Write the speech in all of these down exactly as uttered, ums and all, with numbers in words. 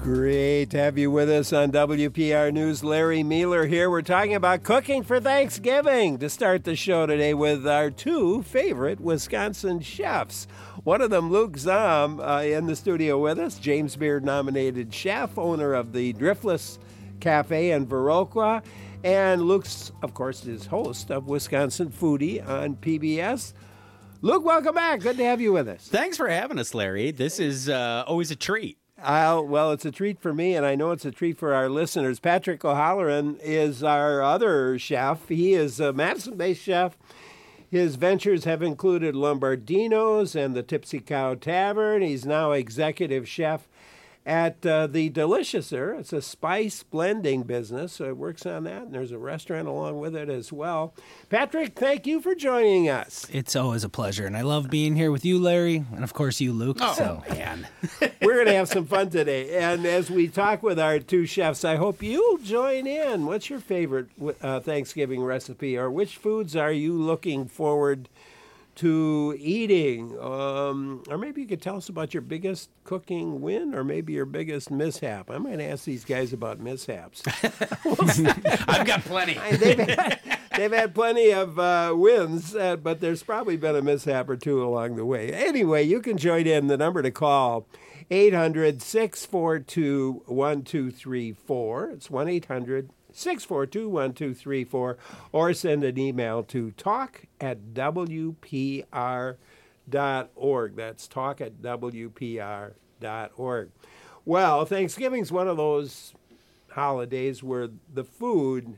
Great to have you with us on W P R News. Larry Mueller here. We're talking about cooking for Thanksgiving to start the show today with our two favorite Wisconsin chefs. One of them, Luke Zahm, uh, in the studio with us, James Beard-nominated chef, owner of the Driftless Cafe in Viroqua. And Luke's, of course, is host of Wisconsin Foodie on P B S. Luke, welcome back. Good to have you with us. Thanks for having us, Larry. This is uh, always a treat. Uh, well, it's a treat for me, and I know it's a treat for our listeners. Patrick O'Halloran is our other chef. He is a Madison-based chef. His ventures have included Lombardino's and the Tipsy Cow Tavern. He's now executive chef at uh, the Deliciouser. It's a spice blending business, so it works on that, and there's a restaurant along with it as well. Patrick, thank you for joining us. It's always a pleasure, and I love being here with you, Larry, and of course you, Luke. Oh, so. man. We're going to have some fun today, and as we talk with our two chefs, I hope you'll join in. What's your favorite uh, Thanksgiving recipe, or which foods are you looking forward to eating? Um, or maybe you could tell us about your biggest cooking win, or maybe your biggest mishap. I might ask these guys about mishaps. I've got plenty. they've, had, they've had plenty of uh, wins, uh, but there's probably been a mishap or two along the way. Anyway, you can join in. The number to call, eight hundred, six four two, one two three four. It's one eight hundred, six four two, one two three four, or send an email to talk at W P R dot org. That's talk at W P R dot org. Well, Thanksgiving's one of those holidays where the food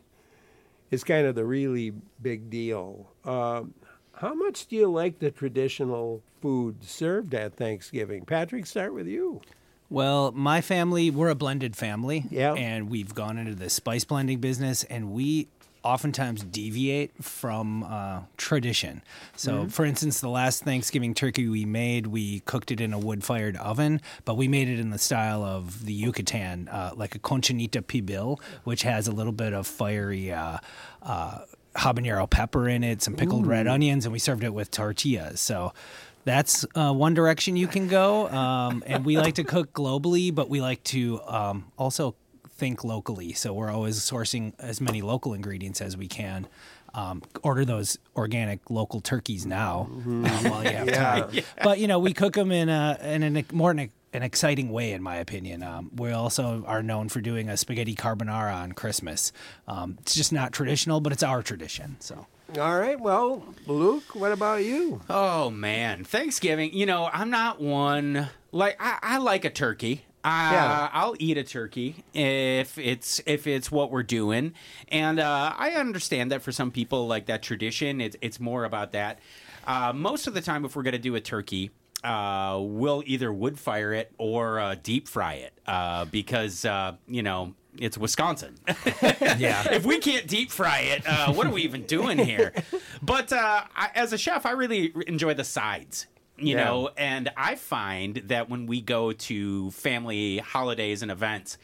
is kind of the really big deal. Um, how much do you like the traditional food served at Thanksgiving? Patrick, start with you. Well, my family, we're a blended family, yeah. and we've gone into the spice blending business, and we oftentimes deviate from uh, tradition. So, mm-hmm. for instance, the last Thanksgiving turkey we made, we cooked it in a wood-fired oven, but we made it in the style of the Yucatan, uh, like a conchinita pibil, which has a little bit of fiery uh, uh, habanero pepper in it, some pickled Ooh. red onions, and we served it with tortillas. So that's uh, one direction you can go. Um, and we like to cook globally, but we like to um, also think locally. So we're always sourcing as many local ingredients as we can. Um, order those organic local turkeys now mm-hmm. um, while you have yeah. time. Yeah. But, you know, we cook them in, a, in an, more an, an exciting way, in my opinion. Um, we also are known for doing a spaghetti carbonara on Christmas. Um, it's just not traditional, but it's our tradition. So. All right. Well, Luke, what about you? Oh, man. Thanksgiving, you know, I'm not one, like, I, I like a turkey. Uh, yeah. I'll eat a turkey if it's if it's what we're doing, and uh, I understand that for some people, like that tradition, it's it's more about that. Uh, most of the time, if we're going to do a turkey, uh, we'll either wood fire it or uh, deep fry it uh, because uh, you know it's Wisconsin. Yeah, if we can't deep fry it, uh, what are we even doing here? But uh, I, as a chef, I really enjoy the sides. You yeah. know, and I find that when we go to family holidays and events,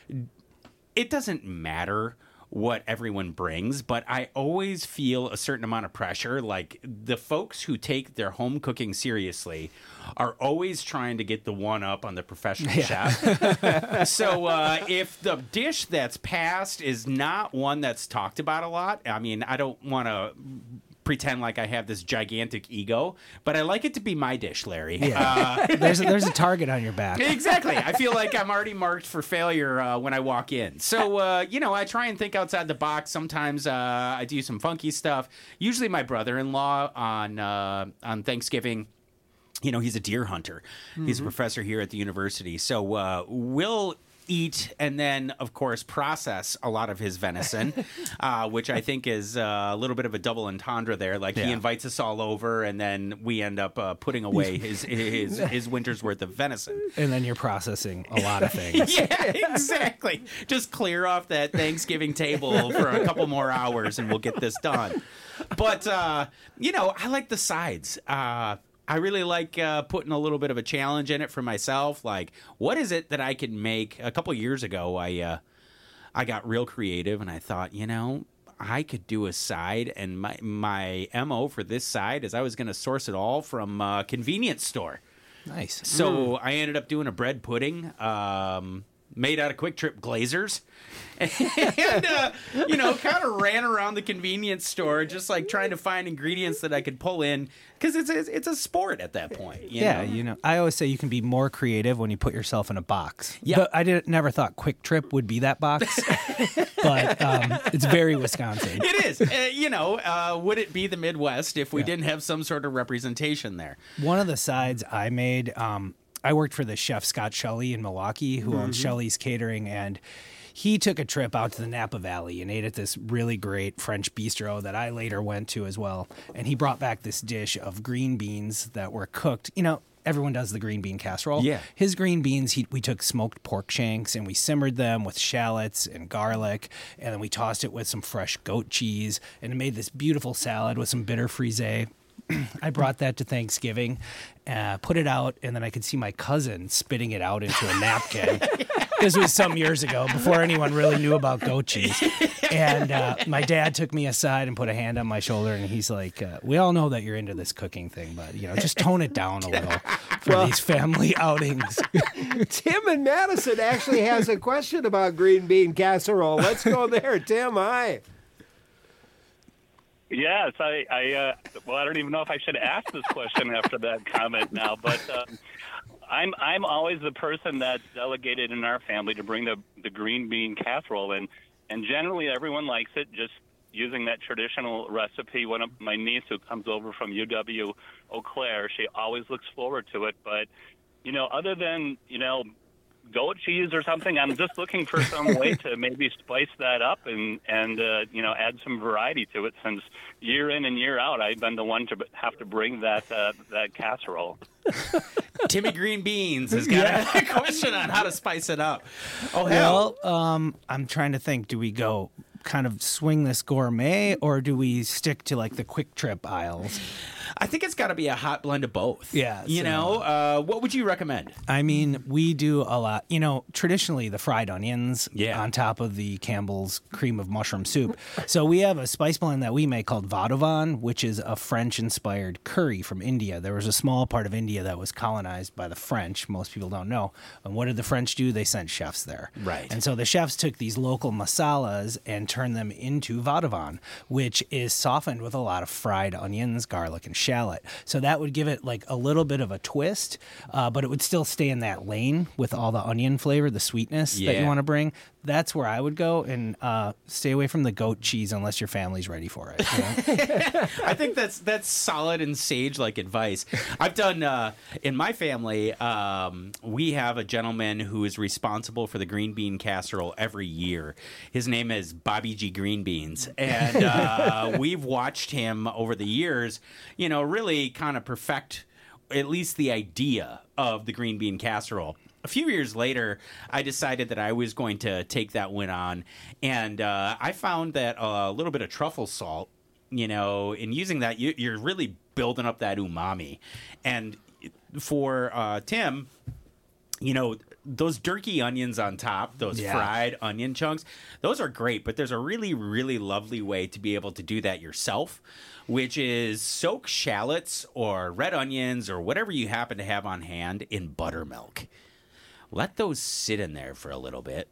it doesn't matter what everyone brings, but I always feel a certain amount of pressure. Like the folks who take their home cooking seriously are always trying to get the one up on the professional yeah. chef. So uh, if the dish that's passed is not one that's talked about a lot, I mean, I don't want to pretend like I have this gigantic ego, but I like it to be my dish, Larry. Yeah. Uh, there's, a, there's a target on your back. Exactly. I feel like I'm already marked for failure uh, when I walk in. So, uh, you know, I try and think outside the box. Sometimes uh, I do some funky stuff. Usually my brother-in-law on uh, on Thanksgiving, you know, he's a deer hunter. Mm-hmm. He's a professor here at the university. So uh, we'll eat and then, of course, process a lot of his venison, uh, which I think is uh, a little bit of a double entendre there. Like yeah. he invites us all over, and then we end up uh, putting away his, his his winter's worth of venison. And then you're processing a lot of things. Yeah, exactly. Just clear off that Thanksgiving table for a couple more hours, and we'll get this done. But uh, you know, I like the sides. Uh, I really like uh, putting a little bit of a challenge in it for myself. Like, what is it that I can make? A couple years ago, I uh, I got real creative, and I thought, you know, I could do a side, and my my M O for this side is I was going to source it all from a convenience store. Nice. So mm. I ended up doing a bread pudding. Um, made out of Quick Trip Glazers. And, uh, you know, kind of ran around the convenience store just like trying to find ingredients that I could pull in because it's a, it's a sport at that point. You yeah, know? you know, I always say you can be more creative when you put yourself in a box. Yeah. But I didn't never thought Quick Trip would be that box, but um, it's very Wisconsin. It is. Uh, you know, uh, would it be the Midwest if we yeah. didn't have some sort of representation there? One of the sides I made, um, I worked for the chef Scott Shelley in Milwaukee, who mm-hmm. owns Shelley's Catering, and he took a trip out to the Napa Valley and ate at this really great French bistro that I later went to as well. And he brought back this dish of green beans that were cooked. You know, everyone does the green bean casserole. Yeah. His green beans, he, we took smoked pork shanks and we simmered them with shallots and garlic. And then we tossed it with some fresh goat cheese and it made this beautiful salad with some bitter frisee. I brought that to Thanksgiving, uh, put it out, and then I could see my cousin spitting it out into a napkin. This was some years ago, before anyone really knew about goat cheese. And uh, my dad took me aside and put a hand on my shoulder, and he's like, uh, we all know that you're into this cooking thing, but, you know, just tone it down a little for well, these family outings. Tim in Madison actually has a question about green bean casserole. Let's go there. Tim, hi. Yes, I, I uh, well, I don't even know if I should ask this question after that comment now, but um, I'm I'm always the person that's delegated in our family to bring the, the green bean casserole, and, and generally everyone likes it, just using that traditional recipe. One of my niece who comes over from U W Eau Claire, she always looks forward to it, but, you know, other than, you know, goat cheese or something, I'm just looking for some way to maybe spice that up and and uh, you know, add some variety to it, since year in and year out I've been the one to have to bring that uh, that casserole. Timmy Green Beans has got yeah. a question on how to spice it up. Oh hell! Well, um, I'm trying to think. Do we go kind of swing this gourmet, or do we stick to like the Quick Trip aisles? I think it's got to be a hot blend of both. Yeah. You so, know, uh, what would you recommend? I mean, we do a lot. You know, traditionally the fried onions yeah. on top of the Campbell's cream of mushroom soup. So we have a spice blend that we make called Vadouvan, which is a French-inspired curry from India. There was a small part of India that was colonized by the French. Most people don't know. And what did the French do? They sent chefs there. Right. And so the chefs took these local masalas and turned them into Vadouvan, which is softened with a lot of fried onions, garlic, and shallot. So that would give it like a little bit of a twist, uh, but it would still stay in that lane with all the onion flavor, the sweetness yeah. that you want to bring. That's where I would go, and uh, stay away from the goat cheese unless your family's ready for it. You know? I think that's that's solid and sage-like advice. I've done uh, in my family. Um, we have a gentleman who is responsible for the green bean casserole every year. His name is Bobby G. Green Beans, and uh, we've watched him over the years, you know, really kind of perfect at least the idea of the green bean casserole. A few years later, I decided that I was going to take that one on, and uh, I found that a little bit of truffle salt, you know, in using that, you, you're really building up that umami. And for uh, Tim, you know, those jerky onions on top, those yeah. fried onion chunks, those are great, but there's a really, really lovely way to be able to do that yourself, which is soak shallots or red onions or whatever you happen to have on hand in buttermilk. Let those sit in there for a little bit.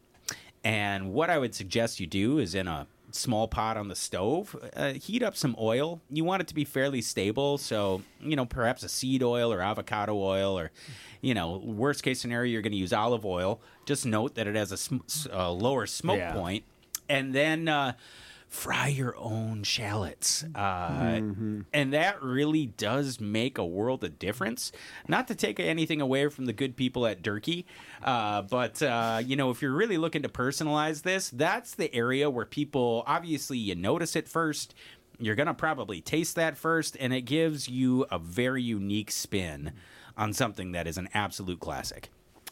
And what I would suggest you do is in a small pot on the stove, uh, heat up some oil. You want it to be fairly stable. So, you know, perhaps a seed oil or avocado oil, or, you know, worst case scenario, you're going to use olive oil. Just note that it has a, sm- a lower smoke yeah. point. And then uh, fry your own shallots. Uh, mm-hmm. And that really does make a world of difference. Not to take anything away from the good people at Durkee, uh, but, uh, you know, if you're really looking to personalize this, that's the area where people, obviously, you notice it first. You're going to probably taste that first, and it gives you a very unique spin on something that is an absolute classic.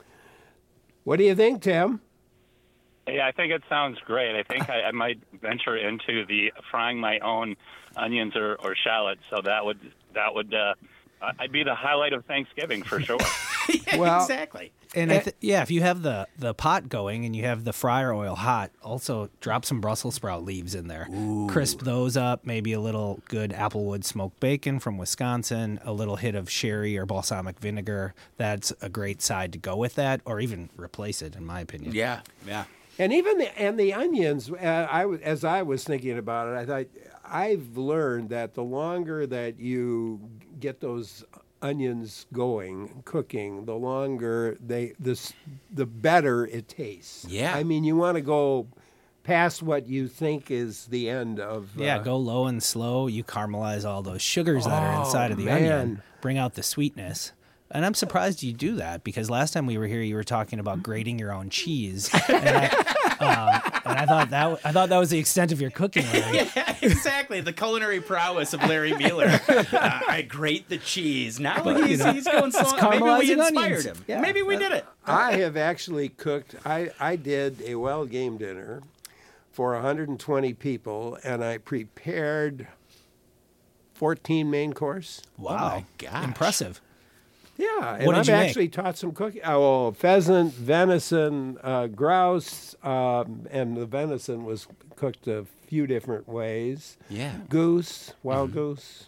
What do you think, Tim? Yeah, I think it sounds great. I think I, I might venture into the frying my own onions or, or shallots. So that would that would uh, I'd be the highlight of Thanksgiving for sure. yeah, well, exactly. And I th- yeah, if you have the, the pot going and you have the fryer oil hot, also drop some Brussels sprout leaves in there. Ooh. Crisp those up, maybe a little good applewood smoked bacon from Wisconsin, a little hit of sherry or balsamic vinegar. That's a great side to go with that, or even replace it, in my opinion. Yeah, yeah. And even the and the onions, uh, I, as I was thinking about it, I thought I've learned that the longer that you get those onions going, cooking, the longer they this the better it tastes. Yeah. I mean, you want to go past what you think is the end of. Yeah, uh, go low and slow. You caramelize all those sugars that are inside of the man. onion, bring out the sweetness. And I'm surprised you do that, because last time we were here, you were talking about grating your own cheese, and I, um, and I thought that I thought that was the extent of your cooking. Right? Yeah, exactly. The culinary prowess of Larry Mueller. Uh, I grate the cheese. Now he's, he's going slow. Maybe we caramelizing inspired onions. him. Yeah. Maybe we did it. I have actually cooked. I I did a wild game dinner for one hundred twenty people, and I prepared fourteen main course. Wow, Oh my gosh. impressive. Yeah, and What did I've you make? actually taught some cooking. Oh, pheasant, venison, uh, grouse, um, and the venison was cooked a few different ways. Yeah. Goose, wild goose,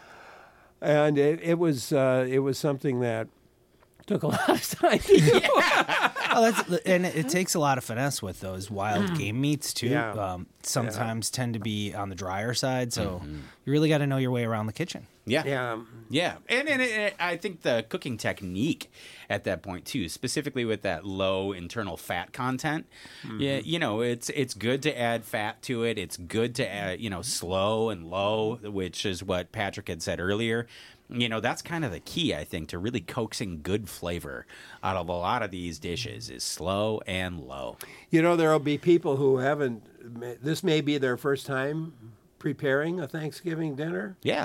and it, it was uh, it was something that took a lot of time to do. Oh, that's, and it, it takes a lot of finesse with those wild game meats too. Yeah. Um, sometimes tend to be on the drier side, so you really got to know your way around the kitchen. Yeah. Yeah. Yeah, and, and, and I think the cooking technique at that point too, specifically with that low internal fat content, Mm-hmm. yeah, you know, it's it's good to add fat to it. It's good to add, you know, slow and low, which is what Patrick had said earlier. You know, that's kind of the key, I think, to really coaxing good flavor out of a lot of these dishes is slow and low. You know, there will be people who haven't. This may be their first time preparing a Thanksgiving dinner. Yeah.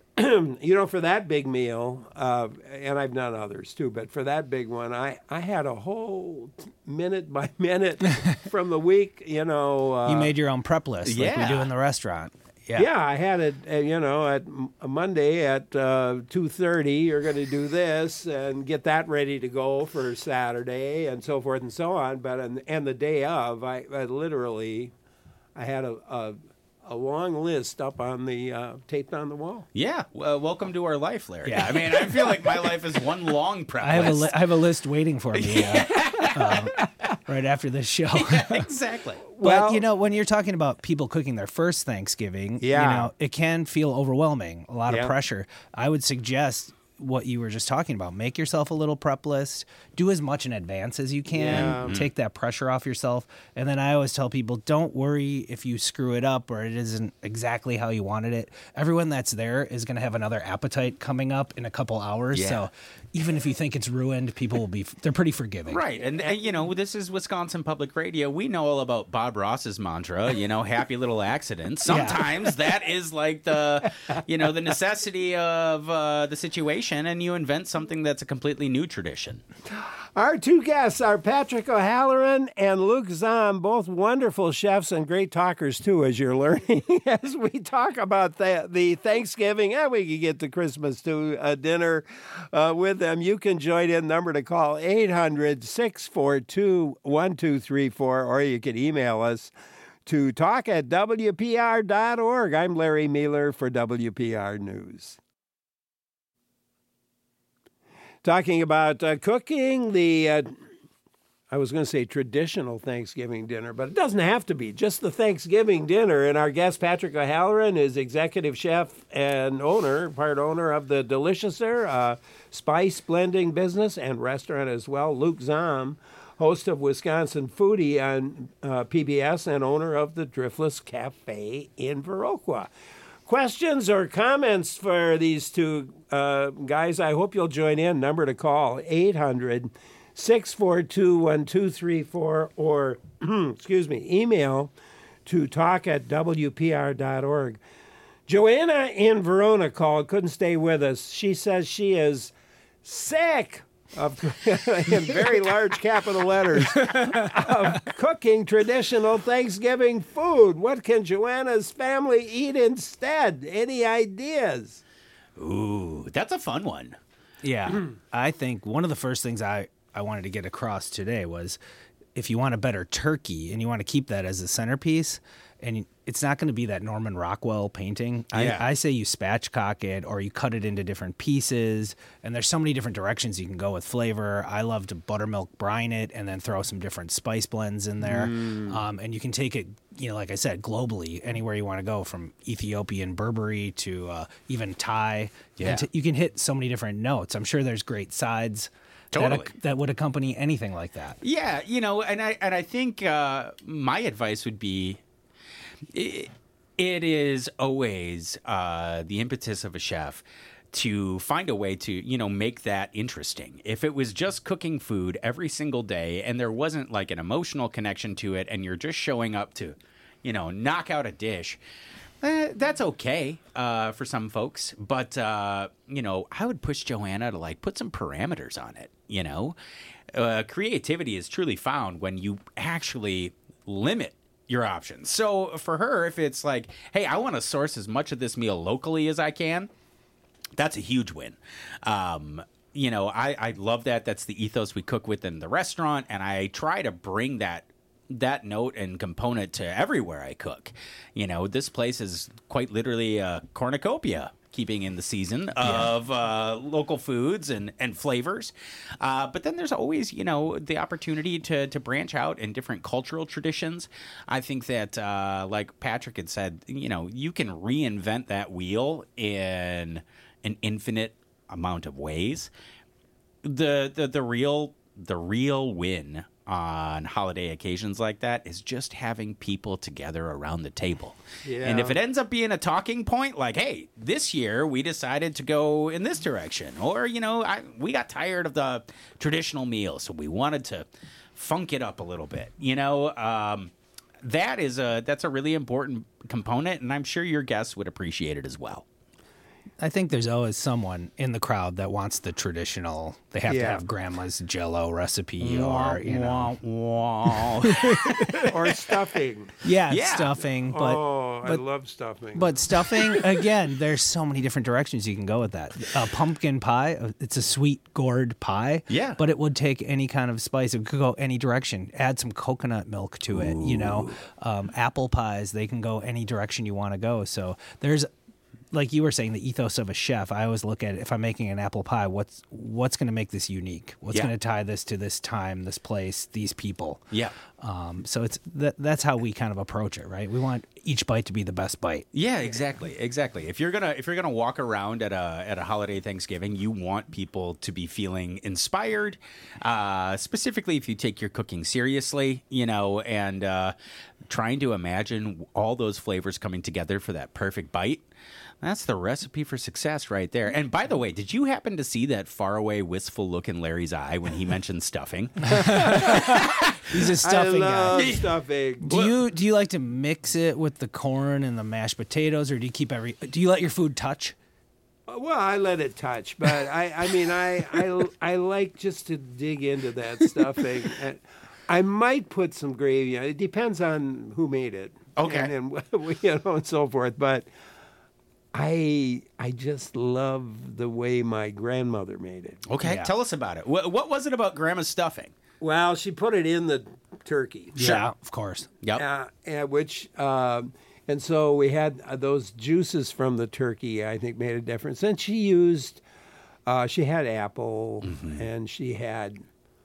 You know, for that big meal, uh, and I've done others too, but for that big one, I, I had a whole minute by minute from the week, you know. Uh, You made your own prep list, like we yeah. do in the restaurant. Yeah. yeah, I had it, uh, you know, at m- Monday at uh, two thirty, you're going to do this and get that ready to go for Saturday and so forth and so on. But, and, and the day of, I, I literally, I had a, a a long list up on the uh, taped on the wall. Yeah. Well, welcome to our life, Larry. Yeah. I mean, I feel like my life is one long prep I have a list. li- I have a list waiting for me uh, um, right after this show. Exactly. Well- But you know, when you're talking about people cooking their first Thanksgiving, Yeah. you know, it can feel overwhelming, a lot Yeah. of pressure. I would suggest what you were just talking about. Make yourself a little prep list. Do as much in advance as you can. Yeah. Take that pressure off yourself. And then I always tell people, don't worry if you screw it up or it isn't exactly how you wanted it. Everyone that's there is going to have another appetite coming up in a couple hours. Yeah. So even if you think it's ruined, people will be, they're pretty forgiving. Right. And, and, you know, this is Wisconsin Public Radio. We know all about Bob Ross's mantra, you know, happy little accidents. Sometimes that is like the, you know, the necessity of uh, the situation, and you invent something that's a completely new tradition. Our two guests are Patrick O'Halloran and Luke Zahm, both wonderful chefs and great talkers, too, as you're learning, as we talk about the, the Thanksgiving, and we can get to Christmas, too, uh, dinner uh, with them. You can join in. Number to call, eight hundred, six four two, one two three four, or you can email us to talk at W P R dot org. I'm Larry Mueller for W P R News. Talking about uh, cooking, the, uh, I was going to say traditional Thanksgiving dinner, but it doesn't have to be, just the Thanksgiving dinner. And our guest, Patrick O'Halloran, is executive chef and owner, part owner of the Deliciouser, uh, spice blending business and restaurant as well. Luke Zahm, host of Wisconsin Foodie on uh, P B S and owner of the Driftless Cafe in Viroqua. Questions or comments for these two uh, guys? I hope you'll join in. Number to call, eight hundred, six four two, one two three four, or, excuse me, email to talk at W P R dot org. Joanna in Verona called, couldn't stay with us. She says she is sick of, in very large capital letters, of cooking traditional Thanksgiving food. What can Joanna's family eat instead? Any ideas? Ooh, that's a fun one. Yeah. I think one of the first things I I wanted to get across today was if you want a better turkey and you want to keep that as a centerpiece, and it's not going to be that Norman Rockwell painting. Yeah. I, I say you spatchcock it or you cut it into different pieces. And there's so many different directions you can go with flavor. I love to buttermilk brine it and then throw some different spice blends in there. Mm. Um, and you can take it, you know, like I said, globally, anywhere you want to go, from Ethiopian Burberry to uh, even Thai. Yeah. T- you can hit so many different notes. I'm sure there's great sides. Totally. That, that would accompany anything like that. Yeah, you know, and I and I think uh, my advice would be, it, it is always uh, the impetus of a chef to find a way to, you know, make that interesting. If it was just cooking food every single day and there wasn't like an emotional connection to it, and you're just showing up to, you know, knock out a dish. Eh, that's okay uh, for some folks, but uh, you know, I would push Joanna to like put some parameters on it. You know, uh, creativity is truly found when you actually limit your options. So for her, if it's like, hey, I want to source as much of this meal locally as I can, that's a huge win. Um, you know, I, I love that. That's the ethos we cook with in the restaurant, and I try to bring that. that note and component to everywhere I cook. You know, this place is quite literally a cornucopia, keeping in the season of yeah. uh, local foods and, and flavors. Uh, but then there's always, you know, the opportunity to, to branch out in different cultural traditions. I think that, uh, like Patrick had said, you know, you can reinvent that wheel in an infinite amount of ways. The, the, the real, the real win on holiday occasions like that is just having people together around the table. Yeah. And if it ends up being a talking point, like, hey, this year we decided to go in this direction, or, you know, I, we got tired of the traditional meal, so we wanted to funk it up a little bit, you know, um, that is a, that's a really important component, and I'm sure your guests would appreciate it as well. I think there's always someone in the crowd that wants the traditional. They have Yeah. to have grandma's Jell-O recipe, or you know, or stuffing. yeah, Yeah. stuffing. But oh, I but- love stuffing. but stuffing again, there's so many different directions you can go with that. A pumpkin pie, uh, it's a sweet gourd pie. Yeah. but it would take any kind of spice. It could go any direction. Add some coconut milk to it. You know, um, apple pies, they can go any direction you want to go. So there's. Like you were saying, the ethos of a chef, I always look at it, if I'm making an apple pie, what's what's going to make this unique? What's Yeah. going to tie this to this time, this place, these people? Yeah. Um, so it's that, that's how we kind of approach it, right? We want each bite to be the best bite. Yeah, exactly, exactly. If you're gonna if you're gonna walk around at a at a holiday Thanksgiving, you want people to be feeling inspired. Uh, specifically, if you take your cooking seriously, you know, and uh, trying to imagine all those flavors coming together for that perfect bite. That's the recipe for success right there. And by the way, did you happen to see that faraway, wistful look in Larry's eye when he mentioned stuffing? He's a stuffing I love guy. stuffing. Do you do you like to mix it with the corn and the mashed potatoes, or do you keep every? Do you let your food touch? Well, I let it touch, but I, I mean, I, I, I like just to dig into that stuffing. And I might put some gravy on it. It depends on who made it. Okay. And, and you know, and so forth. But I I just love the way my grandmother made it. Okay, Yeah. tell us about it. What, what was it about Grandma's stuffing? Well, she put it in the turkey. Yeah, of course. Yep. Uh, and which um, and so we had uh, those juices from the turkey. I think made a difference. And she used uh, she had apple Mm-hmm. and she had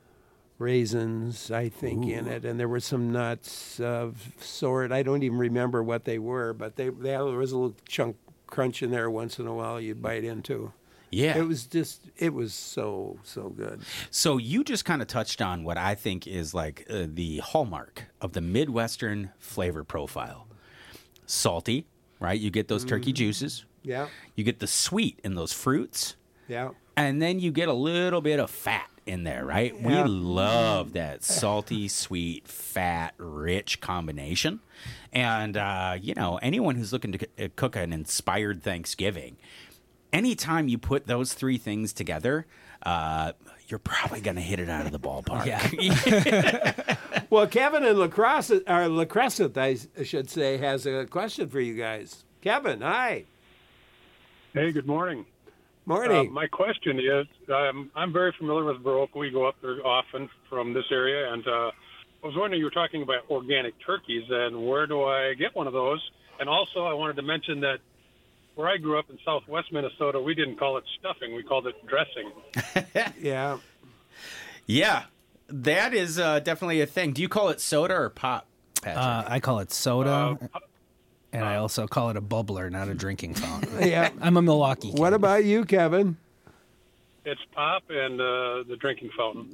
raisins, I think, Ooh. in it, and there were some nuts of sort. I don't even remember what they were, but they, they there was a little chunk crunch in there once in a while you'd bite into. Yeah. It was just, it was so, so good. So you just kind of touched on what I think is like uh, the hallmark of the Midwestern flavor profile. Salty, right? You get those turkey juices. Yeah, You get the sweet in those fruits. yeah. And then you get a little bit of fat in there, right? Yeah. We love that salty, sweet, fat, rich combination. And, uh, you know, anyone who's looking to c- cook an inspired Thanksgiving, anytime you put those three things together, uh, you're probably going to hit it out of the ballpark. Yeah. Well, Kevin in La Crescent, or La Crescent, I should say, has a question for you guys. Kevin, hi. Hey, good morning. Morning. Uh, my question is, um, I'm very familiar with Viroqua. We go up there often from this area, and uh, I was wondering, you were talking about organic turkeys, and where do I get one of those? And also, I wanted to mention that where I grew up in southwest Minnesota, we didn't call it stuffing. We called it dressing. Yeah. Yeah, that is uh, definitely a thing. Do you call it soda or pop, Patrick? Uh, I call it soda, Uh, and I also call it a bubbler, not a drinking fountain. Yeah. I'm a Milwaukee kid. What about you, Kevin? It's pop and uh, the drinking fountain.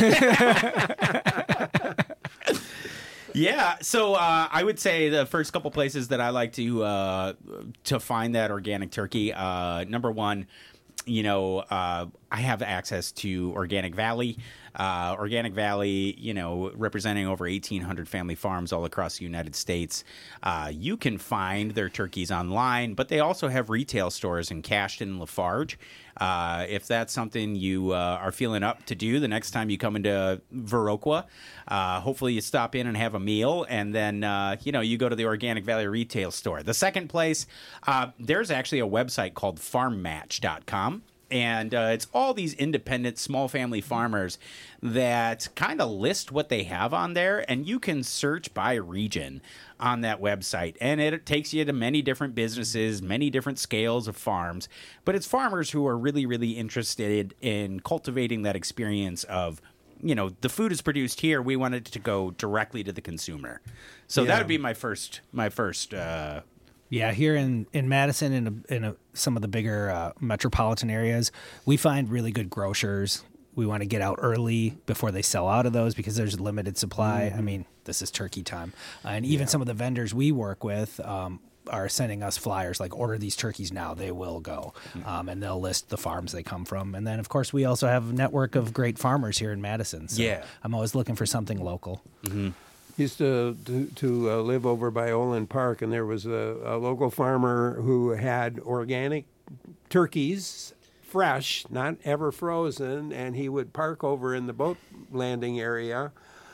Yeah, so uh, I would say the first couple places that I like to uh, to find that organic turkey. Uh, number one, you know, uh, I have access to Organic Valley. Uh, Organic Valley, you know, representing over eighteen hundred family farms all across the United States. Uh, you can find their turkeys online, but they also have retail stores in Cashton and Lafarge. Uh, if that's something you uh, are feeling up to do the next time you come into Viroqua, uh, hopefully you stop in and have a meal, and then, uh, you know, you go to the Organic Valley retail store. The second place, uh, there's actually a website called farm match dot com. And uh, it's all these independent small family farmers that kind of list what they have on there, and you can search by region on that website. And it takes you to many different businesses, many different scales of farms. But it's farmers who are really, really interested in cultivating that experience of, you know, the food is produced here. We want it to go directly to the consumer. So Yeah. that would be my first, my first. Uh, Yeah, here in, in Madison and in, in a, some of the bigger uh, metropolitan areas, we find really good grocers. We want to get out early before they sell out of those because there's limited supply. I mean, this is turkey time. Uh, and even some of the vendors we work with um, are sending us flyers like, order these turkeys now, they will go. Um, and they'll list the farms they come from. And then, of course, we also have a network of great farmers here in Madison. So Yeah. I'm always looking for something local. mm-hmm. Used to to, to uh, live over by Olin Park, and there was a, a local farmer who had organic turkeys, fresh, not ever frozen, and he would park over in the boat landing area.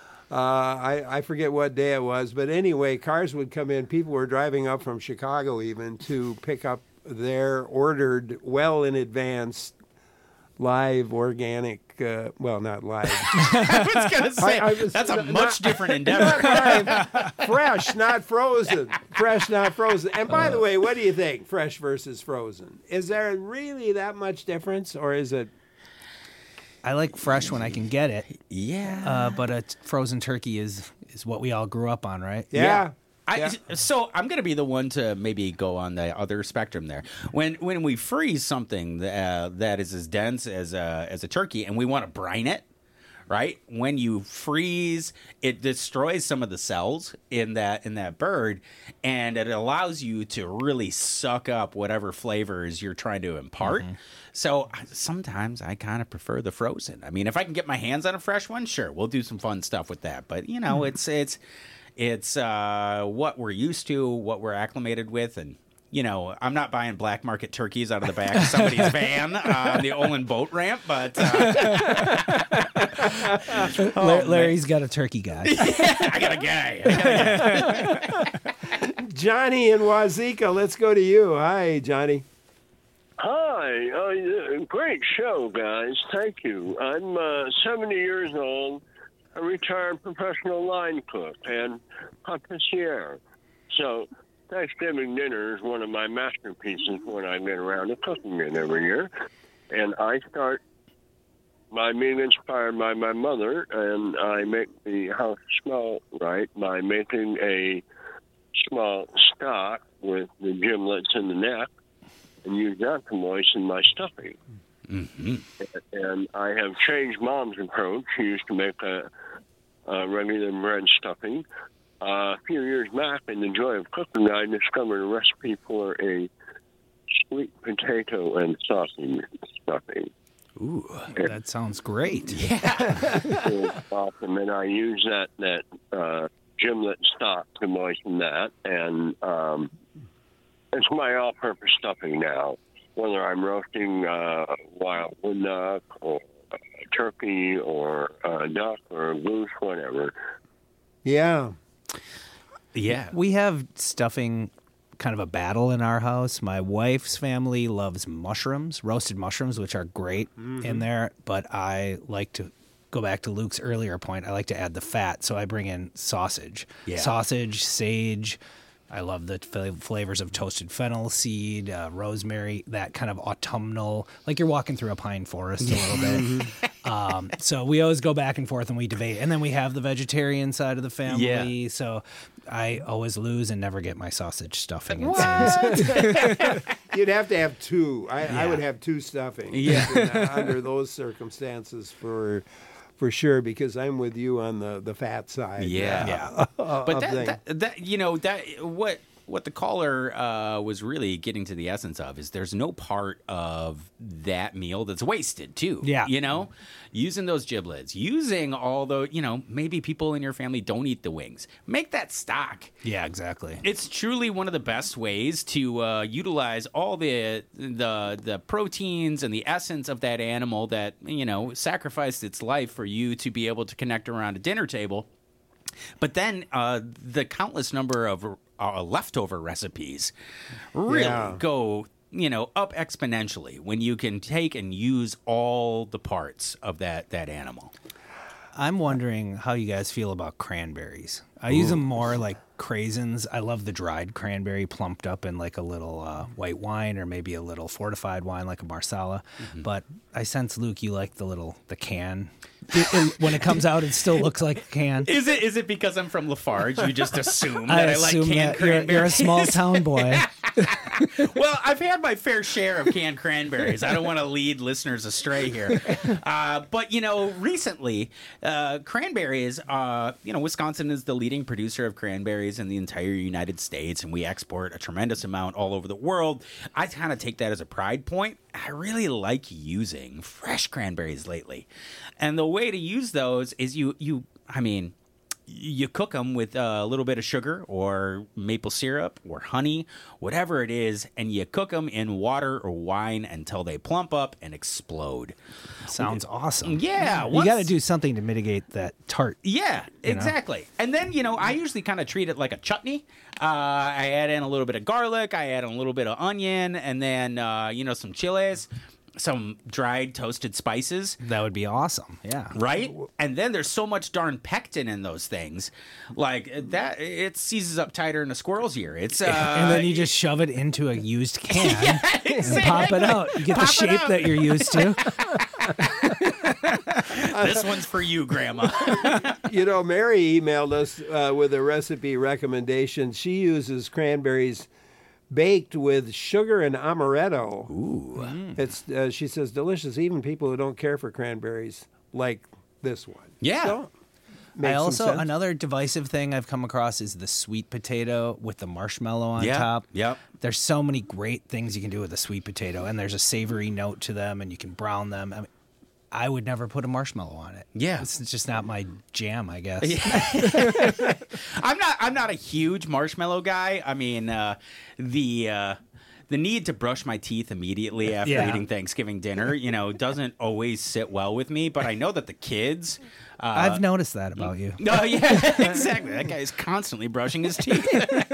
Uh, I, I forget what day it was, but anyway, cars would come in. People were driving up from Chicago even to pick up their ordered well in advance live organic, uh, well, not live. I was going to say, I- I was- that's a not- much different endeavor. Fresh, not frozen. Fresh, not frozen. And by the way, what do you think? Fresh versus frozen. Is there really that much difference, or is it? I like fresh when I can get it. Yeah. Uh, but a t- frozen turkey is, is what we all grew up on, right? Yeah. I, Yeah. So I'm going to be the one to maybe go on the other spectrum there. When when we freeze something that, uh, that is as dense as a, as a turkey and we want to brine it, right? When you freeze, it destroys some of the cells in that in that bird, and it allows you to really suck up whatever flavors you're trying to impart. Mm-hmm. So sometimes I kind of prefer the frozen. I mean, if I can get my hands on a fresh one, sure, we'll do some fun stuff with that. But you know, it's it's it's uh, what we're used to, what we're acclimated with, and you know, I'm not buying black market turkeys out of the back of somebody's van uh, on the Olin boat ramp, but uh, La- Larry's got a turkey guy. I got a guy. I got a guy. Johnny in Wazeeka, let's go to you. Hi, Johnny. Hi, uh, great show, guys. Thank you. I'm uh, seventy years old, a retired professional line cook and pâtissier. So Thanksgiving dinner is one of my masterpieces when I get around to cooking it every year. And I start by being inspired by my mother, and I make the house smell right by making a small stock with the gimlets in the neck and use that to moisten my stuffing. Mm-hmm. And I have changed Mom's approach. She used to make a, a regular bread stuffing. Uh, a few years back, in the joy of cooking, I discovered a recipe for a sweet potato and sausage stuffing. Ooh. That sounds great. It's awesome, and I use that that uh, gimlet stock to moisten that, and um, it's my all-purpose stuffing now. Whether I'm roasting uh, wild wood duck or uh, turkey or uh, duck or goose, whatever. Yeah. Yeah. We have stuffing kind of a battle in our house. My wife's family loves mushrooms, roasted mushrooms, which are great mm-hmm. in there. But I like to go back to Luke's earlier point. I like to add the fat, so I bring in sausage, yeah. sausage, sage. I love the flavors of toasted fennel seed, uh, rosemary, that kind of autumnal, like you're walking through a pine forest a little bit. Um, so we always go back and forth and we debate. And then we have the vegetarian side of the family. Yeah. So I always lose and never get my sausage stuffing. What? You'd have to have two. I, yeah. I would have two stuffings yeah. uh, under those circumstances for... For sure, because I'm with you on the, the fat side. Yeah, uh, yeah. But that, that, that, you know, that what what the caller uh, was really getting to the essence of is there's no part of that meal that's wasted, too. Yeah. You know, using those giblets, using all the, you know, maybe people in your family don't eat the wings. Make that stock. Yeah, exactly. It's truly one of the best ways to uh, utilize all the the the proteins and the essence of that animal that, you know, sacrificed its life for you to be able to connect around a dinner table. But then uh, the countless number of uh, leftover recipes really yeah. go, you know, up exponentially when you can take and use all the parts of that, that animal. I'm wondering how you guys feel about cranberries. I Ooh. use them more like craisins. I love the dried cranberry plumped up in like a little uh, white wine or maybe a little fortified wine like a Marsala. Mm-hmm. But I sense, Luke, you like the little, the can. It, it, when it comes out, it still looks like a can. Is it is it because I'm from Lafarge? You just assume I that I, assume like canned that you're, cranberries? you're a small town boy. Well, I've had my fair share of canned cranberries. I don't want to lead listeners astray here. Uh, but, you know, recently, uh, cranberries, uh, you know, Wisconsin is the leading producer of cranberries in the entire United States, and we export a tremendous amount all over the world. I kind of take that as a pride point. I really like using fresh cranberries lately. And the way to use those is you, you I mean... you cook them with a little bit of sugar or maple syrup or honey, whatever it is, and you cook them in water or wine until they plump up and explode. Sounds awesome. Yeah. You got to do something to mitigate that tart. Yeah, you know? exactly. And then, you know, I usually kind of treat it like a chutney. Uh, I add in a little bit of garlic. I add in a little bit of onion and then, uh, you know, some chiles. Some dried toasted spices. That would be awesome. Yeah. Right? And then there's so much darn pectin in those things. Like that, it seizes up tighter than a squirrel's ear. It's uh, And then you just shove it into a used can yeah, exactly. and pop it out. You get Pop the shape out. that you're used to. This one's for you, Grandma. You know, Mary emailed us uh, with a recipe recommendation. She uses cranberries baked with sugar and amaretto. Ooh. It's uh, she says delicious. Even people who don't care for cranberries like this one. Yeah. So, I makes some also sense. another divisive thing I've come across is the sweet potato with the marshmallow on Yeah, top. yep. There's so many great things you can do with a sweet potato, and there's a savory note to them, and you can brown them. I mean, I would never put a marshmallow on it. Yeah. It's just not my jam, I guess. I'm not. I'm not a huge marshmallow guy. I mean, uh, the uh, the need to brush my teeth immediately after Yeah. eating Thanksgiving dinner, you know, doesn't always sit well with me. But I know that the kids. Uh, I've noticed that about you. No, yeah, exactly. That guy is constantly brushing his teeth.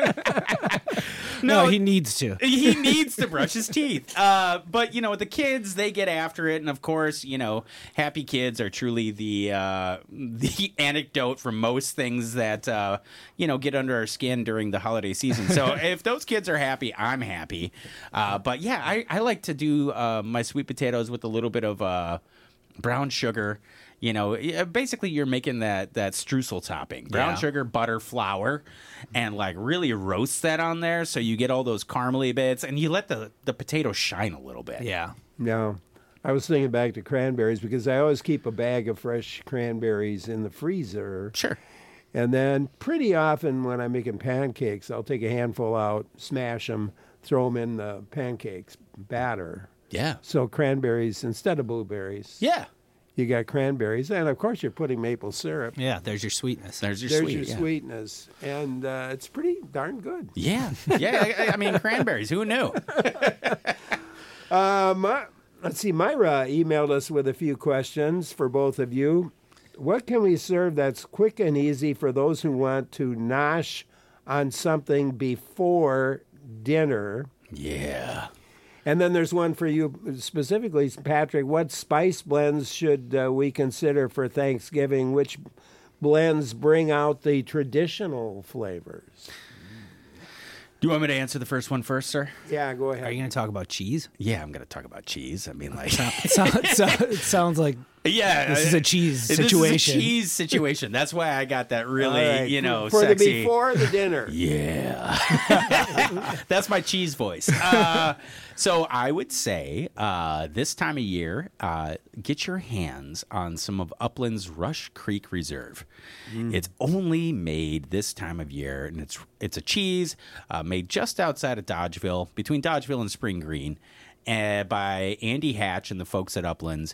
No, he needs to. He needs to brush his teeth. Uh, but, you know, the kids, they get after it. And, of course, you know, happy kids are truly the uh, the anecdote for most things that, uh, you know, get under our skin during the holiday season. So if those kids are happy, I'm happy. Uh, but, yeah, I, I like to do uh, my sweet potatoes with a little bit of uh, brown sugar. You know, basically you're making that, that streusel topping. Brown Yeah. sugar, butter, flour, and like really roast that on there so you get all those caramely bits and you let the, the potato shine a little bit. Yeah. No. I was thinking back to cranberries because I always keep a bag of fresh cranberries in the freezer. Sure. And then pretty often when I'm making pancakes, I'll take a handful out, smash them, throw them in the pancakes batter. Yeah. So cranberries instead of blueberries. Yeah. You got cranberries, and of course you're putting maple syrup. Yeah, there's your sweetness. There's your There's sweet. your yeah. sweetness, and uh, it's pretty darn good. Yeah. Yeah. I, I mean, cranberries. Who knew? Um, uh, let's see. Myra emailed us with a few questions for both of you. What can we serve that's quick and easy for those who want to nosh on something before dinner. Yeah. And then there's one for you specifically, Patrick. What spice blends should uh, we consider for Thanksgiving? Which blends bring out the traditional flavors? Do you want me to answer the first one first, sir? Yeah, go ahead. Are you going to talk about cheese? Yeah, I'm going to talk about cheese. I mean, like, It, sounds, it sounds- it sounds like yeah, this is a cheese this is a situation. cheese situation. That's why I got that really, All right. you know, for sexy. the before the dinner. Yeah. That's my cheese voice. Uh, so I would say uh, this time of year, uh, get your hands on some of Upland's Rush Creek Reserve. Mm. It's only made this time of year, and it's it's a cheese uh, made just outside of Dodgeville, between Dodgeville and Spring Green, uh, by Andy Hatch and the folks at Upland's.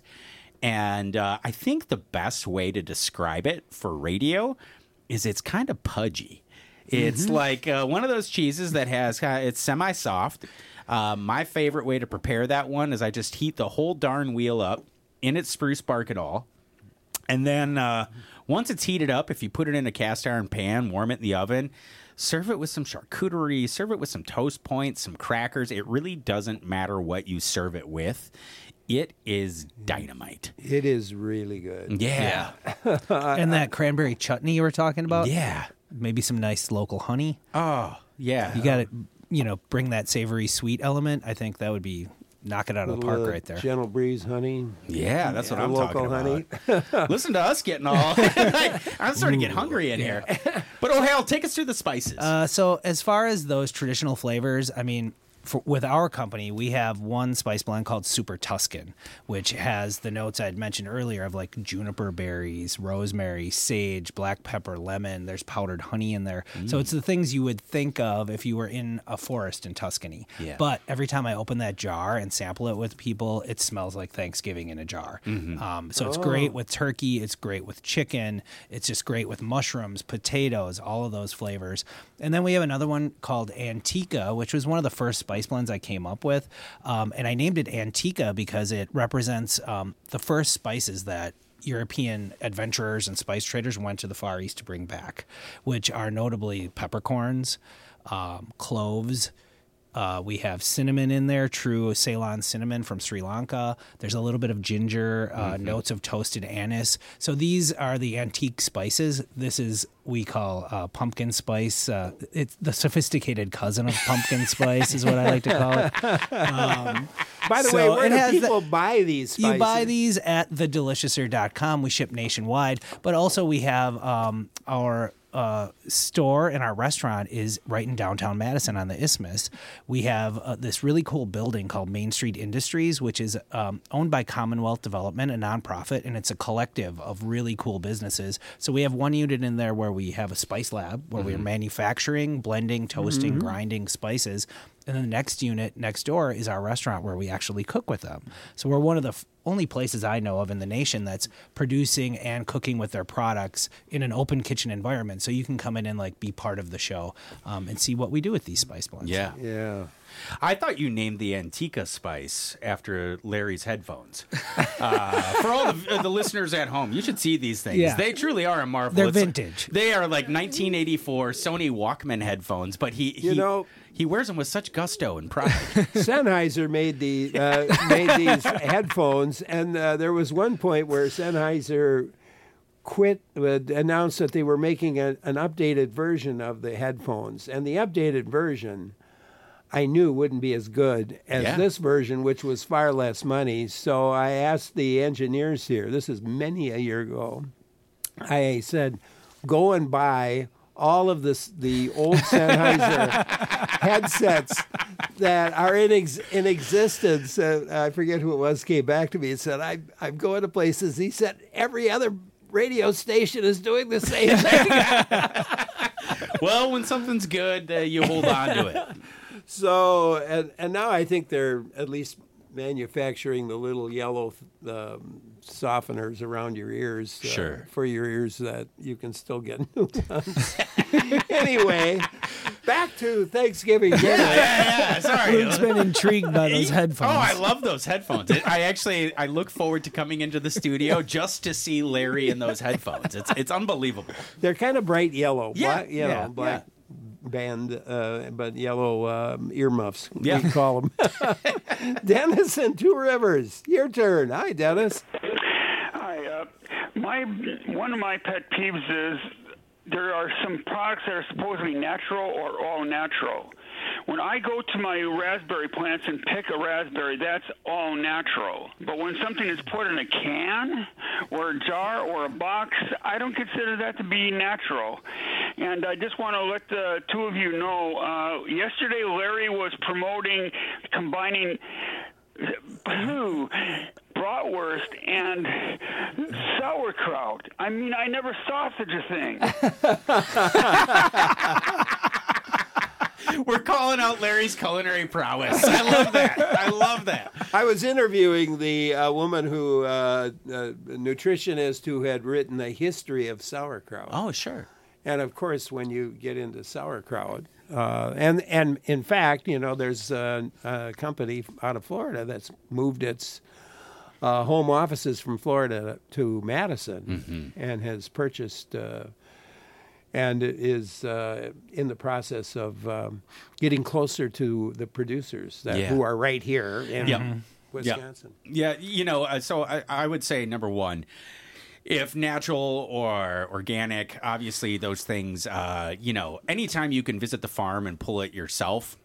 And uh, I think the best way to describe it for radio is it's kind of pudgy. It's mm-hmm. like uh, one of those cheeses that has, uh, it's semi-soft. Uh, my favorite way to prepare that one is I just heat the whole darn wheel up in its spruce bark at all. And then uh, once it's heated up, if you put it in a cast iron pan, warm it in the oven, serve it with some charcuterie, serve it with some toast points, some crackers. It really doesn't matter what you serve it with. It is dynamite. It is really good. Yeah. Yeah. And that cranberry chutney you were talking about? Yeah. Maybe some nice local honey. Oh, yeah. You got to, you know, bring that savory sweet element. I think that would be knock it out of the park Little, uh, right there. Gentle breeze honey. Yeah, that's Yeah, what I'm local talking honey. about. Listen to us getting all. I'm starting to get hungry in here. But oh hell, take us through the spices. Uh, so as far as those traditional flavors, I mean, for, with our company, we have one spice blend called Super Tuscan, which has the notes I'd mentioned earlier of like juniper berries, rosemary, sage, black pepper, lemon. There's powdered honey in there. Mm. So it's the things you would think of if you were in a forest in Tuscany. Yeah. But every time I open that jar and sample it with people, it smells like Thanksgiving in a jar. Mm-hmm. Um, so it's Oh. great with turkey. It's great with chicken. It's just great with mushrooms, potatoes, all of those flavors. And then we have another one called Antica, which was one of the first spice blends I came up with. Um, and I named it Antica because it represents um, the first spices that European adventurers and spice traders went to the Far East to bring back, which are notably peppercorns, um, cloves. Uh, we have cinnamon in there, true Ceylon cinnamon from Sri Lanka. There's a little bit of ginger, uh, mm-hmm. notes of toasted anise. So these are the antique spices. This is we call uh, pumpkin spice. Uh, it's the sophisticated cousin of pumpkin spice is what I like to call it. Um, By the so way, where it do has people the- buy these spices? You buy these at the deliciouser dot com. We ship nationwide, but also we have um, our uh, store and our restaurant is right in downtown Madison on the Isthmus. We have uh, this really cool building called Main Street Industries, which is um, owned by Commonwealth Development, a nonprofit, and it's a collective of really cool businesses. So we have one unit in there where we have a spice lab where mm-hmm. we're manufacturing, blending, toasting, mm-hmm. grinding spices. And then the next unit next door is our restaurant where we actually cook with them. So we're one of the f- only places I know of in the nation that's producing and cooking with their products in an open kitchen environment. So you can come in and like be part of the show um, and see what we do with these spice blends. Yeah. Yeah. I thought you named the Antica spice after Larry's headphones. Uh, for all the, uh, the listeners at home, you should see these things. Yeah. They truly are a marvel. They're It's- vintage. They are like nineteen eighty-four Sony Walkman headphones, but he, he You know- he wears them with such gusto and pride. Sennheiser made the uh, made these headphones, and uh, there was one point where Sennheiser quit, uh, announced that they were making a, an updated version of the headphones, and the updated version I knew wouldn't be as good as Yeah. this version, which was far less money. So I asked the engineers here. This is many a year ago. I said, "Go and buy all of this, the old Sennheiser headsets that are in ex- in existence." Uh, I forget who it was. Came back to me and said, I, "I'm going to places." He said, "Every other radio station is doing the same thing." Well, when something's good, uh, you hold on to it. So, and, and now I think they're at least manufacturing the little yellow um, softeners around your ears. Uh, Sure. For your ears that you can still get new ones. Anyway, back to Thanksgiving dinner. Yeah, yeah, sorry. Luke's been intrigued by those Oh, headphones. I love those headphones. It, I actually I look forward to coming into the studio just to see Larry in those headphones. It's it's unbelievable. They're kind of bright yellow. Yeah, black, you yeah, know, black, band, uh, but yellow um, earmuffs, Yeah. we call them. Dennis in Two Rivers, your turn. Hi, Dennis. Hi. Uh, my one of my pet peeves is there are some products that are supposed to be natural or all natural. When I go to my raspberry plants and pick a raspberry, that's all natural. But when something is put in a can or a jar or a box, I don't consider that to be natural. And I just want to let the two of you know, uh, yesterday Larry was promoting combining Ooh, bratwurst and sauerkraut. I mean, I never saw such a thing. We're calling out Larry's culinary prowess. I love that. I love that. I was interviewing the uh, woman who, uh, uh, nutritionist who had written a history of sauerkraut. Oh, sure. And of course, when you get into sauerkraut, uh, and and in fact, you know, there's a, a company out of Florida that's moved its uh, home offices from Florida to Madison, mm-hmm. and has purchased uh, and is uh, in the process of um, getting closer to the producers that Yeah. who are right here in Yep. Wisconsin. Yeah, you know, uh, so I, I would say number one, if natural or organic, obviously those things, uh, you know, anytime you can visit the farm and pull it yourself,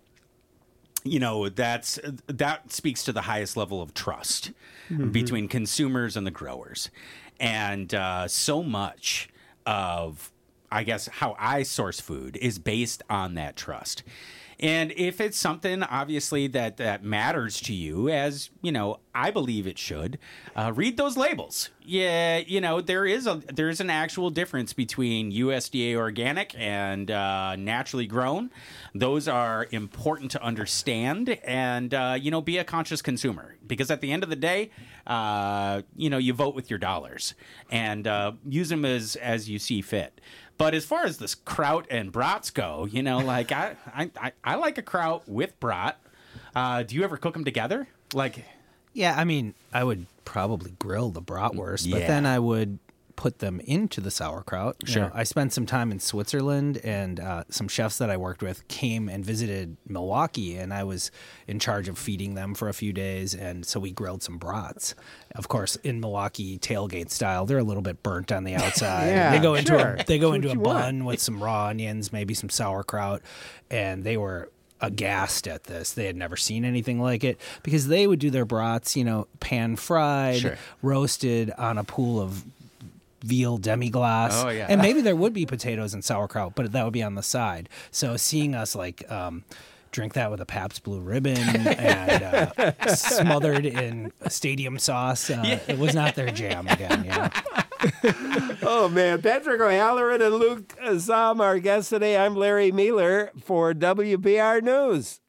you know, that's that speaks to the highest level of trust mm-hmm. between consumers and the growers. And uh, so much of, I guess, how I source food is based on that trust. And if it's something, obviously, that, that matters to you, as, you know, I believe it should, uh, read those labels. Yeah, you know, there is a there is an actual difference between U S D A organic and uh, naturally grown. Those are important to understand and, uh, you know, be a conscious consumer. Because at the end of the day, uh, you know, you vote with your dollars and uh, use them as, as you see fit. But as far as this kraut and brats go, you know, like I, I, I, I like a kraut with brat. Uh, do you ever cook them together? Like, Yeah, I mean, I would probably grill the bratwurst, Yeah. but then I would put them into the sauerkraut. You Sure. know, I spent some time in Switzerland, and uh, some chefs that I worked with came and visited Milwaukee, and I was in charge of feeding them for a few days, and so we grilled some brats. Of course, in Milwaukee tailgate style, they're a little bit burnt on the outside. Yeah, they go into sure. a they go That's into what a you want. bun with some raw onions, maybe some sauerkraut, and they were aghast at this. They had never seen anything like it because they would do their brats, you know, pan fried, Sure. roasted on a pool of veal demi-glace. Oh, yeah. And maybe there would be potatoes and sauerkraut, but that would be on the side. So seeing us like um, drink that with a Pabst Blue Ribbon and uh, smothered in stadium sauce, uh, Yeah. it was not their jam again. Yeah. Oh, man. Patrick O'Halloran and Luke Zam, our guests today. I'm Larry Mueller for W P R News.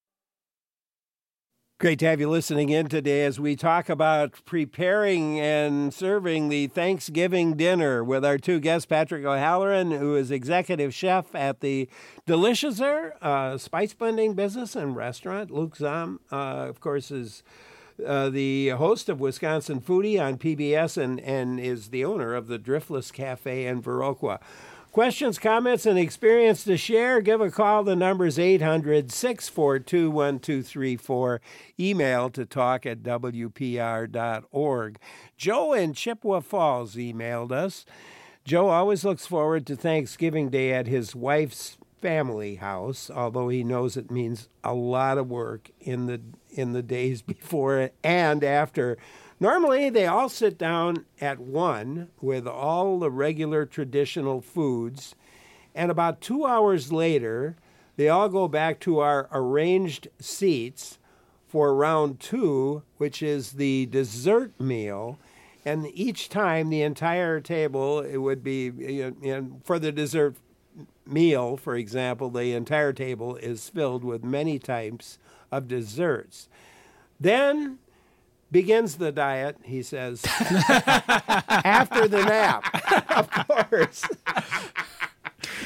Great to have you listening in today as we talk about preparing and serving the Thanksgiving dinner with our two guests, Patrick O'Halloran, who is executive chef at the Deliciouser uh, spice blending business and restaurant. Luke Zam, uh, of course, is uh, the host of Wisconsin Foodie on P B S and, and is the owner of the Driftless Cafe in Viroqua. Questions, comments, and experience to share? Give a call. The number's eight hundred, six four two, one two three four. Email to talk at W P R dot org. Joe in Chippewa Falls emailed us. Joe always looks forward to Thanksgiving Day at his wife's family house, although he knows it means a lot of work in the in the days before and after. Normally, they all sit down at one with all the regular traditional foods, and about two hours later, they all go back to our arranged seats for round two, which is the dessert meal. And each time, the entire table, it would be, you know, for the dessert meal, for example, the entire table is filled with many types of desserts. Then begins the diet, he says, after the nap, of course.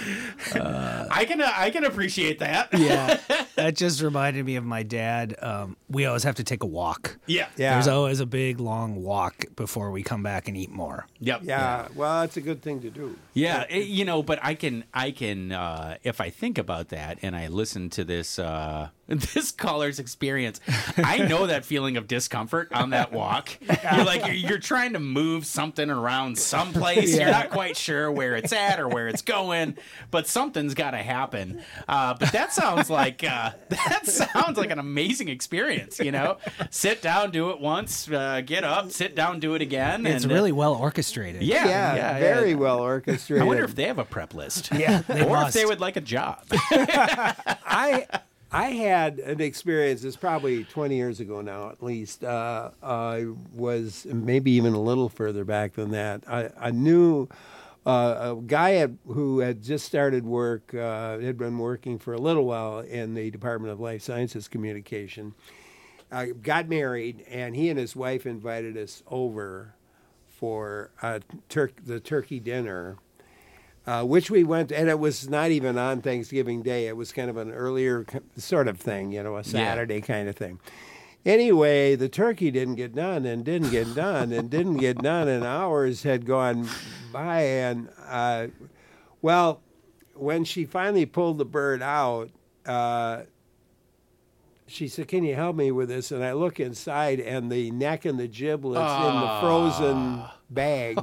Uh, I can uh, I can appreciate that. yeah, that just reminded me of my dad. Um, we always have to take a walk. Yeah. Yeah. There's always a big long walk before we come back and eat more. Yep. Yeah, well, that's a good thing to do. Yeah, it- you know, but I can, I can, uh, if I think about that and I listen to this, uh, this caller's experience, I know that feeling of discomfort on that walk. You're like, you're, you're trying to move something around someplace. You're not quite sure where it's at or where it's going, but something's got to happen. Uh, but that sounds like, uh, that sounds like an amazing experience, you know? Sit down, do it once, uh, get up, sit down, do it again. It's and, really well orchestrated. Yeah, Yeah, yeah, very yeah. well orchestrated. I wonder if they have a prep list. Yeah, they or must. if they would like a job. I I had an experience. It's probably twenty years ago now, at least. Uh, I was maybe even a little further back than that. I, I knew uh, a guy had, who had just started work. Uh, had been working for a little while in the Department of Life Sciences Communication. Uh, got married, and he and his wife invited us over for uh, tur- the turkey dinner. Uh, which we went, and it was not even on Thanksgiving Day. It was kind of an earlier k- sort of thing, you know, a Saturday kind of thing. Anyway, the turkey didn't get done and didn't get done and didn't get done, and hours had gone by. And, uh, well, when she finally pulled the bird out, uh, she said, "Can you help me with this?" And I look inside, and the neck and the giblets in the frozen bag.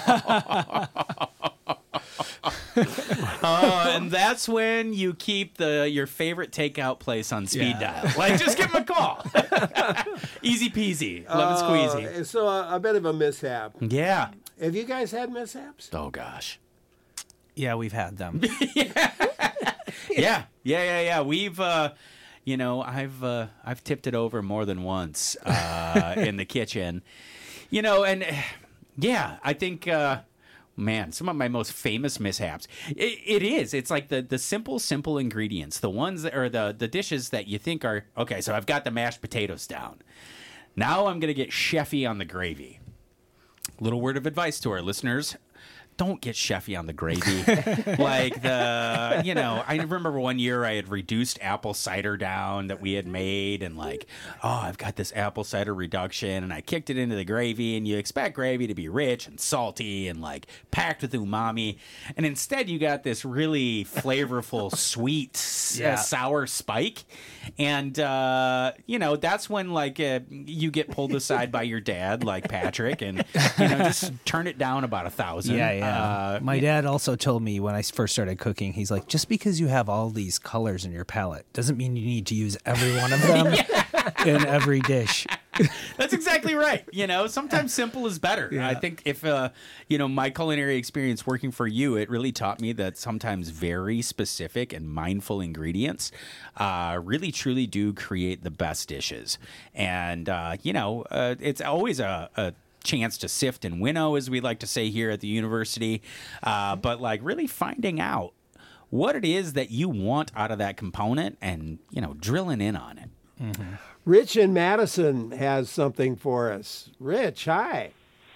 Oh, and that's when you keep the your favorite takeout place on speed Yeah. dial. Like, just give them a call. Easy peasy, lemon squeezy. Uh, so a, a bit of a mishap. Yeah. Have you guys had mishaps? Oh gosh. Yeah, we've had them. Yeah. Yeah. Yeah. Yeah. We've. Uh, You know, I've uh, I've tipped it over more than once uh, in the kitchen. You know, and yeah, I think, uh, man, some of my most famous mishaps. It, it is. It's like the the simple, simple ingredients, the ones that are the the dishes that you think are okay. So I've got the mashed potatoes down. Now I'm gonna get chefy on the gravy. Little word of advice to our listeners. Don't get chefy on the gravy. Like the, you know, I remember one year I had reduced apple cider down that we had made, and like, oh, I've got this apple cider reduction, and I kicked it into the gravy, and you expect gravy to be rich and salty and like packed with umami, and instead you got this really flavorful, sweet, Yeah. uh, sour spike, and uh, you know, that's when like uh, you get pulled aside by your dad, like Patrick, and you know, just turn it down about a thousand. Yeah, yeah. Uh, My dad also told me when I first started cooking, he's like, just because you have all these colors in your palette doesn't mean you need to use every one of them in every dish. That's exactly right. You know, sometimes simple is better. Yeah. I think if, uh, you know, my culinary experience working for you, it really taught me that sometimes very specific and mindful ingredients uh, really, truly do create the best dishes. And, uh, you know, uh, it's always a, a chance to sift and winnow, as we like to say here at the university, uh, but like really finding out what it is that you want out of that component and, you know, drilling in on it. Mm-hmm. Rich in Madison has something for us. Rich, hi.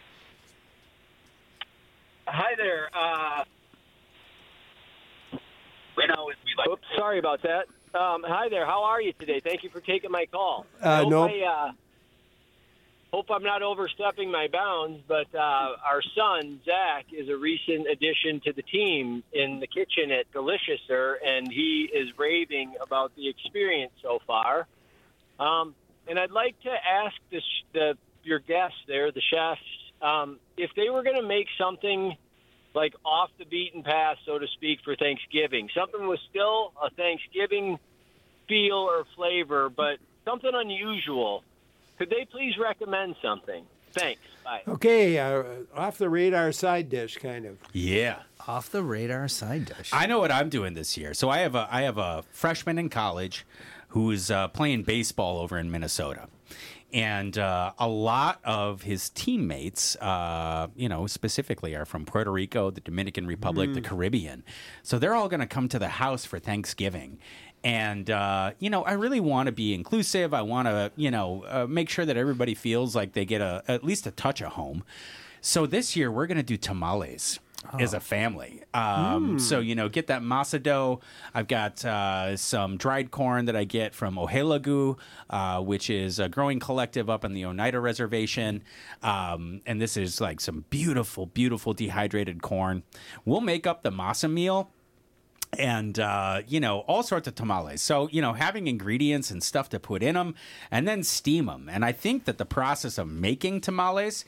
Hi there. Uh, Oops, sorry about that. Um, hi there. How are you today? Thank you for taking my call. Uh, I hope no. I, uh, hope I'm not overstepping my bounds, but uh, our son, Zach, is a recent addition to the team in the kitchen at Delicious, sir, and he is raving about the experience so far. Um, and I'd like to ask this, the, your guests there, the chefs, um, if they were going to make something like off the beaten path, so to speak, for Thanksgiving, something with still a Thanksgiving feel or flavor, but something unusual, could they please recommend something? Thanks. Bye. Okay, uh, off the radar side dish, kind of. Yeah. Off the radar side dish. I know what I'm doing this year. So I have a I have a freshman in college who's uh, playing baseball over in Minnesota. And uh, a lot of his teammates, uh, you know, specifically are from Puerto Rico, the Dominican Republic, the Caribbean. So they're all going to come to the house for Thanksgiving. And, uh, you know, I really want to be inclusive. I want to, you know, uh, make sure that everybody feels like they get a at least a touch of home. So this year we're going to do tamales. as a family. Um, Mm. So, you know, get that masa dough. I've got uh, some dried corn that I get from Ohelagu, uh, which is a growing collective up on the Oneida Reservation. Um, and this is like some beautiful, beautiful dehydrated corn. We'll make up the masa meal. And, uh, you know, all sorts of tamales. So, you know, having ingredients and stuff to put in them and then steam them. And I think that the process of making tamales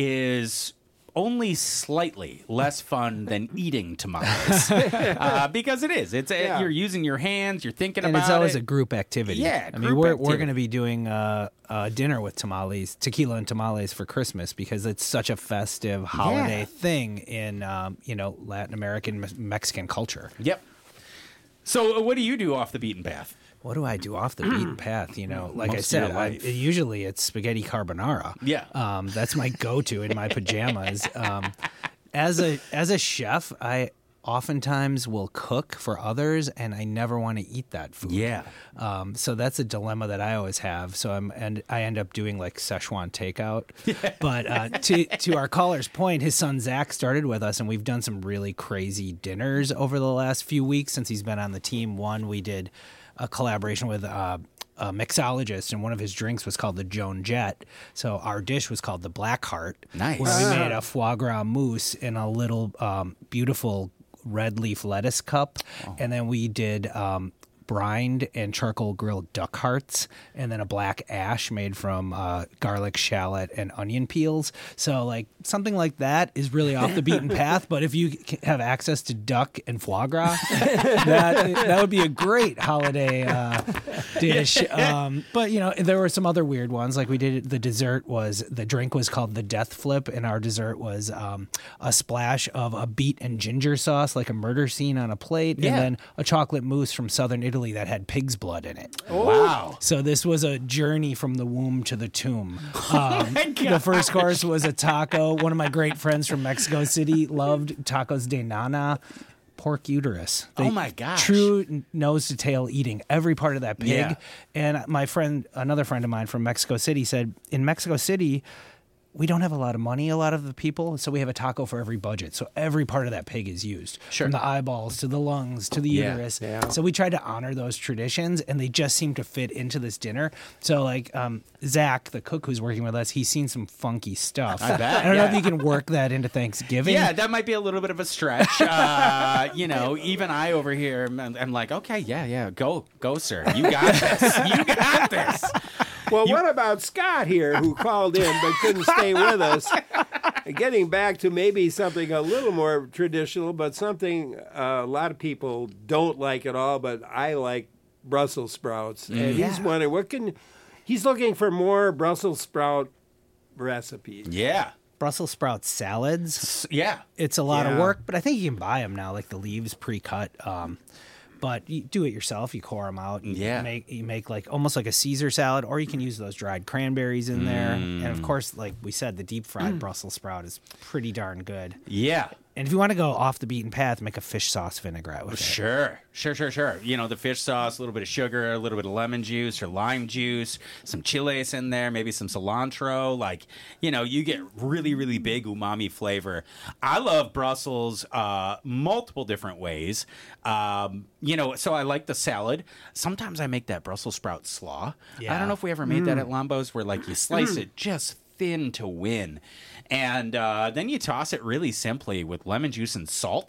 is only slightly less fun than eating tamales. uh, because it is. It's Yeah. a, You're using your hands. You're thinking And about it's always it. a group activity. Yeah, I mean, group we're we're activity. going to be doing uh, uh, dinner with tamales, tequila and tamales for Christmas because it's such a festive holiday Yeah. thing in um, you know Latin American Me- Mexican culture. Yep. So, uh, what do you do off the beaten path? What do I do off the beaten path? You know, like I Most of your said, I, life. usually it's spaghetti carbonara. Yeah. um, that's my go-to in my pajamas. Um, as a as a chef, I oftentimes will cook for others, and I never want to eat that food. Yeah. Um, so that's a dilemma that I always have. So I'm and I end up doing like Szechuan takeout. But uh, to to our caller's point, his son Zach started with us, and we've done some really crazy dinners over the last few weeks since he's been on the team. One, we did a collaboration with uh, a mixologist, and one of his drinks was called the Joan Jett. So our dish was called the Black Heart. Nice. Where we made a foie gras mousse in a little um, beautiful red leaf lettuce cup, and then we did um, brined and charcoal grilled duck hearts, and then a black ash made from uh, garlic, shallot, and onion peels. So, like, something like that is really off the beaten path. But if you c- have access to duck and foie gras, that that would be a great holiday uh, dish. Um, but you know, there were some other weird ones. Like we did, the dessert was the drink was called the Death Flip, and our dessert was um, a splash of a beet and ginger sauce, like a murder scene on a plate, Yeah. and then a chocolate mousse from Southern Italy that had pig's blood in it. Wow. So this was a journey from the womb to the tomb. Um, the first course was a taco. One of my great friends from Mexico City loved tacos de nana, pork uterus. Oh my gosh. True nose to tail eating every part of that pig. Yeah. And my friend, another friend of mine from Mexico City said, in Mexico City, we don't have a lot of money, a lot of the people, so we have a taco for every budget. So every part of that pig is used. Sure. From the eyeballs to the lungs to the Yeah. uterus. Yeah. So we tried to honor those traditions, and they just seem to fit into this dinner. So, like, um, Zach, the cook who's working with us, he's seen some funky stuff. I bet, I don't know yeah. if you can work that into Thanksgiving. Yeah, that might be a little bit of a stretch. Uh, you know, even I over here, I'm, I'm like, okay, yeah, yeah, go, go, sir. You got this. You got this. Well, what about Scott here, who called in but couldn't stay with us? Getting back to maybe something a little more traditional, but something uh, a lot of people don't like at all, but I like Brussels sprouts. And he's Yeah. wondering, what can, he's looking for more Brussels sprout recipes. Yeah. Brussels sprout salads. S- Yeah. It's a lot of Yeah. work, but I think you can buy them now, like the leaves pre-cut. Um, but you do it yourself. You core them out. You Yeah. Make you make like almost like a Caesar salad, or you can use those dried cranberries in there. And of course, like we said, the deep fried Brussels sprout is pretty darn good. Yeah. And if you want to go off the beaten path, make a fish sauce vinaigrette with it. Sure, sure, sure, sure. You know, the fish sauce, a little bit of sugar, a little bit of lemon juice or lime juice, some chiles in there, maybe some cilantro. Like, you know, you get really, really big umami flavor. I love Brussels uh, multiple different ways. Um, you know, so I like the salad. Sometimes I make that Brussels sprout slaw. I Yeah. don't know if we ever made that at Lombo's, where like you slice it just thin to win. And uh, then you toss it really simply with lemon juice and salt,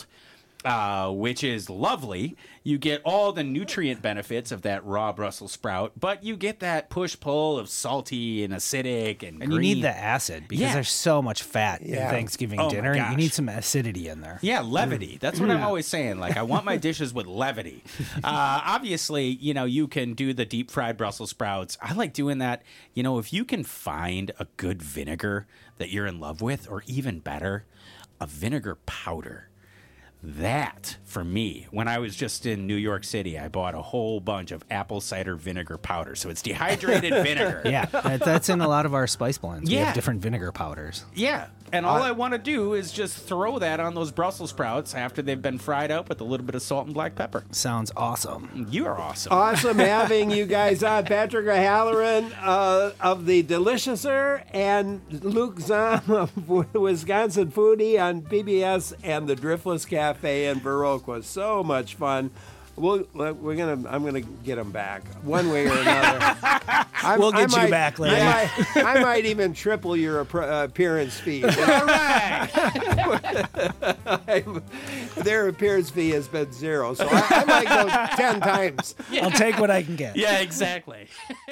uh, which is lovely. You get all the nutrient benefits of that raw Brussels sprout, but you get that push-pull of salty and acidic and And you green. need the acid because Yeah. there's so much fat in Yeah. Thanksgiving Oh my dinner. gosh. You need some acidity in there. Yeah, levity. That's what I'm always saying. Like, I want my dishes with levity. Uh, obviously, you know, you can do the deep fried Brussels sprouts. I like doing that. You know, if you can find a good vinegar that you're in love with, or even better, a vinegar powder. That, for me, when I was just in New York City, I bought a whole bunch of apple cider vinegar powder. So it's dehydrated vinegar. Yeah, that, that's in a lot of our spice blends. We Yeah. have different vinegar powders. Yeah, And all Uh, I want to do is just throw that on those Brussels sprouts after they've been fried up with a little bit of salt and black pepper. Sounds awesome. You are awesome. Awesome having you guys on. Patrick O'Halloran uh, of the Deliciouser and Luke Zahm of Wisconsin Foodie on P B S and the Driftless Cafe in Viroqua. So much fun. We'll, we're gonna. I'm gonna get them back one way or another. I'm, We'll get I you might- back later. I might, I might even triple your appro- uh, appearance fee. All right. Their appearance fee has been zero, so I, I might go ten times. I'll take what I can get. Yeah, exactly.